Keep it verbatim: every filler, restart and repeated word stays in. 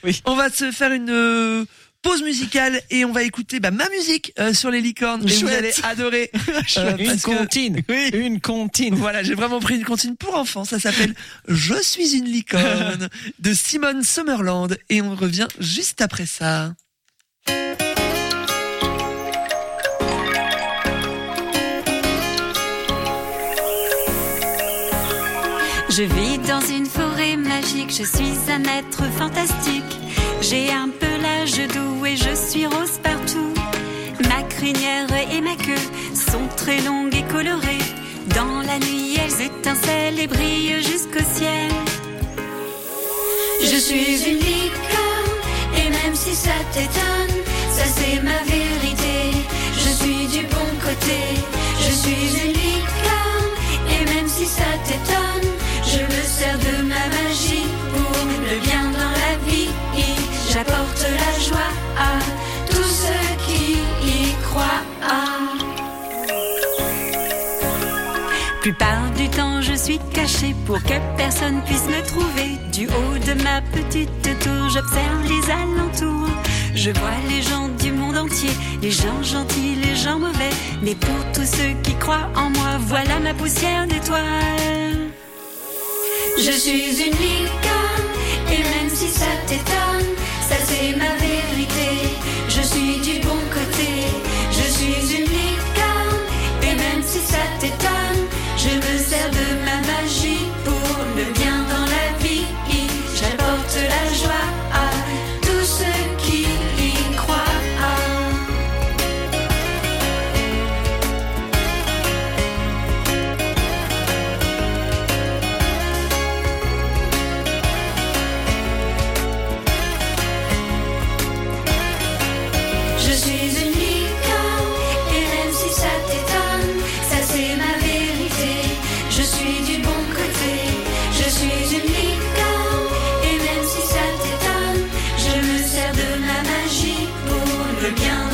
Oui. On va se faire une euh, pause musicale et on va écouter bah, ma musique euh, sur les licornes. Et vous allez adorer. Euh, une comptine. Que... Oui. Une comptine. Voilà, j'ai vraiment pris une comptine pour enfants. Ça s'appelle Je suis une licorne de Simone Summerland et on revient juste après ça. Je vis dans une forêt magique, je suis un être fantastique. J'ai un pelage doux et je suis rose partout. Ma crinière et ma queue sont très longues et colorées. Dans la nuit, elles étincellent et brillent jusqu'au ciel. Je suis une licorne et même si ça t'étonne, ça c'est ma vérité. Je suis du bon côté. Je suis une licorne et même si ça t'étonne, je me sers de ma magie pour le bien dans la vie. J'apporte la joie à tous ceux qui y croient. Plupart du temps je suis cachée pour que personne puisse me trouver. Du haut de ma petite tour, j'observe les alentours. Je vois les gens du monde entier, les gens gentils, les gens mauvais. Mais pour tous ceux qui croient en moi, voilà ma poussière d'étoiles. Je suis une licorne et même si ça t'étonne, ça c'est ma vérité. Je suis du bon côté. Je suis une licorne et même si ça t'étonne, je me sers de ma magie pour le bien dans la vie. J'apporte la joie à tous ceux qui y croient. Je suis une licorne et même si ça t'étonne, ça c'est ma vérité. Je suis du bon côté. Je suis une licorne et même si ça t'étonne, je me sers de ma magie pour le bien.